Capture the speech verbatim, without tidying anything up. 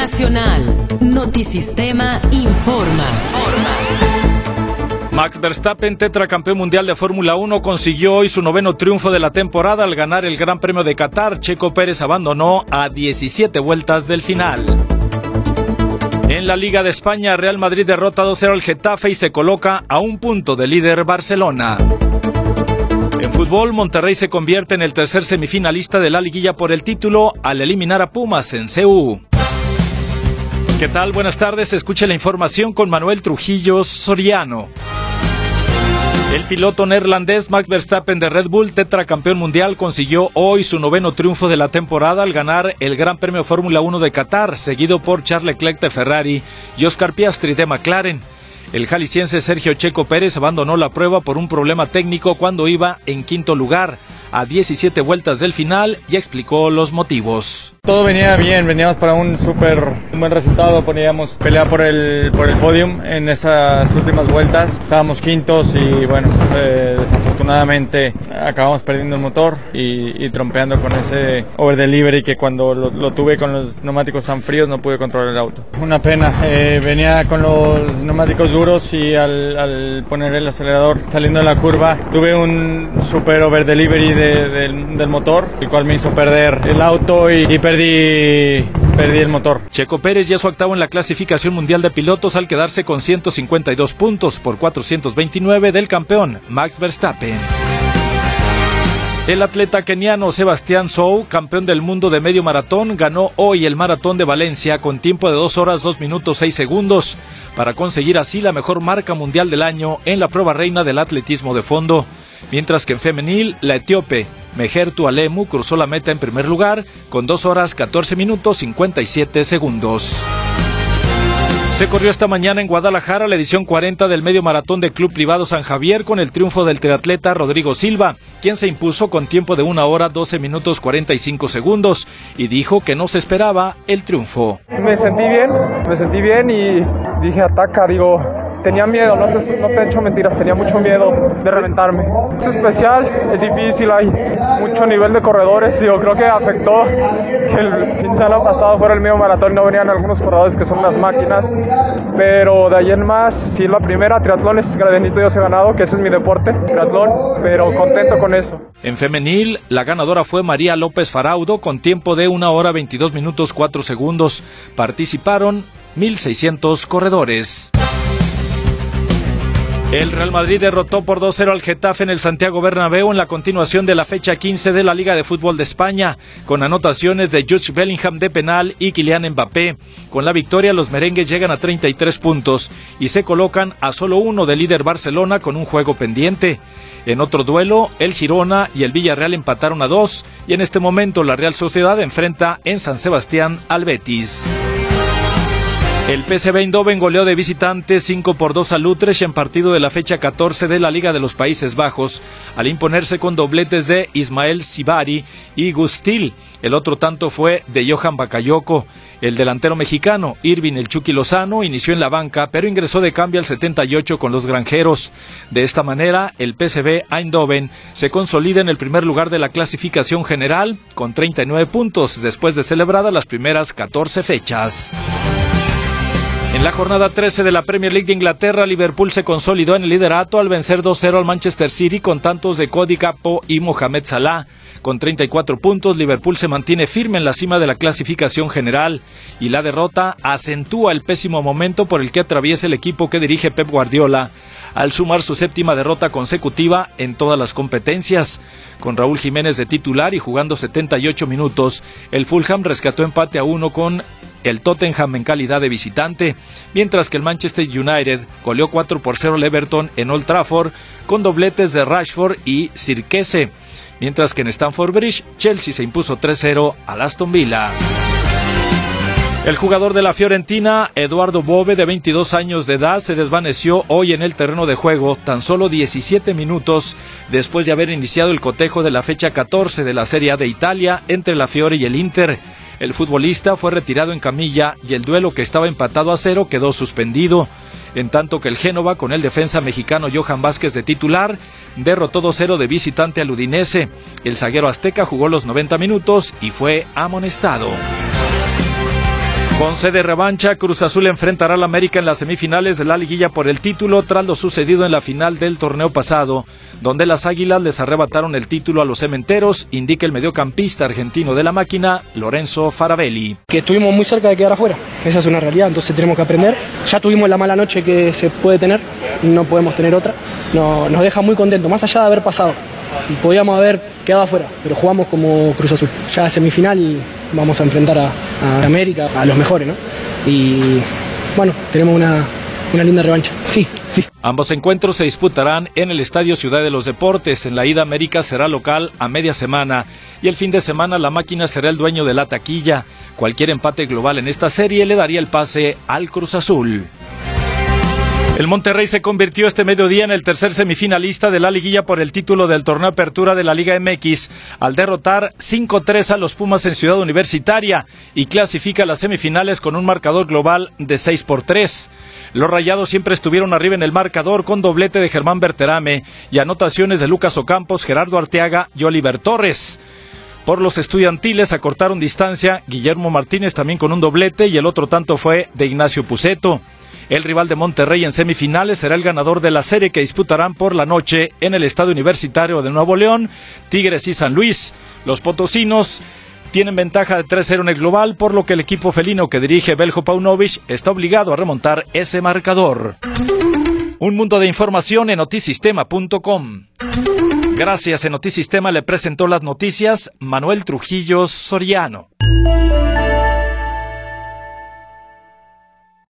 Nacional. Notisistema informa. Max Verstappen, tetracampeón mundial de Fórmula uno, consiguió hoy su noveno triunfo de la temporada al ganar el Gran Premio de Qatar. Checo Pérez abandonó a diecisiete vueltas del final. En la Liga de España, Real Madrid derrota dos cero al Getafe y se coloca a un punto del líder Barcelona. En fútbol, Monterrey se convierte en el tercer semifinalista de la liguilla por el título al eliminar a Pumas en C U. ¿Qué tal? Buenas tardes. Escuche la información con Manuel Trujillo Soriano. El piloto neerlandés Max Verstappen de Red Bull, tetracampeón mundial, consiguió hoy su noveno triunfo de la temporada al ganar el Gran Premio Fórmula uno de Qatar, seguido por Charles Leclerc de Ferrari y Oscar Piastri de McLaren. El jalisciense Sergio Checo Pérez abandonó la prueba por un problema técnico cuando iba en quinto lugar, a diecisiete vueltas del final, y explicó los motivos. Todo venía bien, veníamos para un súper un buen resultado, poníamos pelea por el por el podium en esas últimas vueltas. Estábamos quintos y bueno, eh, desafortunadamente acabamos perdiendo el motor y, y trompeando con ese over delivery que cuando lo, lo tuve con los neumáticos tan fríos no pude controlar el auto. Una pena, eh, venía con los neumáticos duros y al, al poner el acelerador saliendo de la curva tuve un super over delivery de, de, del motor, el cual me hizo perder el auto y, y perdí Perdí, perdí el motor. Checo Pérez ya es octavo en la clasificación mundial de pilotos al quedarse con ciento cincuenta y dos puntos por cuatrocientos veintinueve del campeón Max Verstappen. El atleta keniano Sebastián Sou, campeón del mundo de medio maratón, ganó hoy el maratón de Valencia con tiempo de dos horas dos minutos seis segundos para conseguir así la mejor marca mundial del año en la prueba reina del atletismo de fondo. Mientras que en femenil, la etíope Mehertu Alemu cruzó la meta en primer lugar con dos horas catorce minutos cincuenta y siete segundos. Se corrió esta mañana en Guadalajara la edición cuarenta del medio maratón de Club Privado San Javier con el triunfo del triatleta Rodrigo Silva, quien se impuso con tiempo de una hora doce minutos cuarenta y cinco segundos y dijo que no se esperaba el triunfo. Me sentí bien, me sentí bien y dije ataca, digo... Tenía miedo, no te, no te he hecho mentiras, tenía mucho miedo de reventarme. Es especial, es difícil, hay mucho nivel de corredores. Yo creo que afectó que el fin de semana pasado fuera el medio maratón y no venían algunos corredores que son unas máquinas. Pero de ahí en más, sí, la primera, triatlón es bendito Dios he ganado, que ese es mi deporte, triatlón, pero contento con eso. En femenil, la ganadora fue María López Faraudo con tiempo de una hora veintidós minutos cuatro segundos. Participaron mil seiscientos corredores. El Real Madrid derrotó por dos cero al Getafe en el Santiago Bernabéu en la continuación de la fecha quince de la Liga de Fútbol de España, con anotaciones de Jude Bellingham de penal y Kylian Mbappé. Con la victoria, los merengues llegan a treinta y tres puntos y se colocan a solo uno del líder Barcelona con un juego pendiente. En otro duelo, el Girona y el Villarreal empataron a dos y en este momento la Real Sociedad enfrenta en San Sebastián al Betis. El P S V Eindhoven goleó de visitante cinco por dos al Utrecht en partido de la fecha catorce de la Liga de los Países Bajos, al imponerse con dobletes de Ismael Sibari y Gustil. El otro tanto fue de Johan Bakayoko. El delantero mexicano, Irving El Chucky Lozano, inició en la banca, pero ingresó de cambio al setenta y ocho con los granjeros. De esta manera, el P S V Eindhoven se consolida en el primer lugar de la clasificación general, con treinta y nueve puntos, después de celebradas las primeras catorce fechas. En la jornada trece de la Premier League de Inglaterra, Liverpool se consolidó en el liderato al vencer dos cero al Manchester City con tantos de Cody Gakpo y Mohamed Salah. Con treinta y cuatro puntos, Liverpool se mantiene firme en la cima de la clasificación general y la derrota acentúa el pésimo momento por el que atraviesa el equipo que dirige Pep Guardiola, al sumar su séptima derrota consecutiva en todas las competencias. Con Raúl Jiménez de titular y jugando setenta y ocho minutos, el Fulham rescató empate a uno con el Tottenham en calidad de visitante, mientras que el Manchester United goleó cuatro por cero al Everton en Old Trafford con dobletes de Rashford y Zirkzee, mientras que en Stamford Bridge Chelsea se impuso tres cero al Aston Villa. El jugador de la Fiorentina, Eduardo Bove, de veintidós años de edad, se desvaneció hoy en el terreno de juego, tan solo diecisiete minutos después de haber iniciado el cotejo de la fecha catorce de la Serie A de Italia entre la Fiore y el Inter. El futbolista fue retirado en camilla y el duelo, que estaba empatado a cero, quedó suspendido, en tanto que el Génova, con el defensa mexicano Johan Vázquez de titular, derrotó dos cero de visitante al Udinese. El zaguero azteca jugó los noventa minutos y fue amonestado. Con sede revancha, Cruz Azul enfrentará al América en las semifinales de la liguilla por el título tras lo sucedido en la final del torneo pasado, donde las Águilas les arrebataron el título a los cementeros, indica el mediocampista argentino de la máquina, Lorenzo Faravelli. Que estuvimos muy cerca de quedar afuera, esa es una realidad, entonces tenemos que aprender. Ya tuvimos la mala noche que se puede tener, no podemos tener otra, no, nos deja muy contentos, más allá de haber pasado. Podíamos haber quedado afuera, pero jugamos como Cruz Azul. Ya semifinal vamos a enfrentar a, a América, a los mejores, ¿no? Y bueno, tenemos una, una linda revancha. Sí, sí. Ambos encuentros se disputarán en el Estadio Ciudad de los Deportes. En la ida, América será local a media semana y el fin de semana la máquina será el dueño de la taquilla. Cualquier empate global en esta serie le daría el pase al Cruz Azul. El Monterrey se convirtió este mediodía en el tercer semifinalista de la liguilla por el título del torneo Apertura de la Liga M X al derrotar cinco tres a los Pumas en Ciudad Universitaria y clasifica a las semifinales con un marcador global de seis por tres. Los Rayados siempre estuvieron arriba en el marcador con doblete de Germán Berterame y anotaciones de Lucas Ocampos, Gerardo Arteaga y Oliver Torres. Por los estudiantiles acortaron distancia Guillermo Martínez también con un doblete y el otro tanto fue de Ignacio Puceto. El rival de Monterrey en semifinales será el ganador de la serie que disputarán por la noche en el Estadio Universitario de Nuevo León, Tigres y San Luis. Los potosinos tienen ventaja de tres cero en el global, por lo que el equipo felino que dirige Beljo Paunovic está obligado a remontar ese marcador. Un mundo de información en notisistema punto com. Gracias, en Notisistema le presentó las noticias Manuel Trujillo Soriano.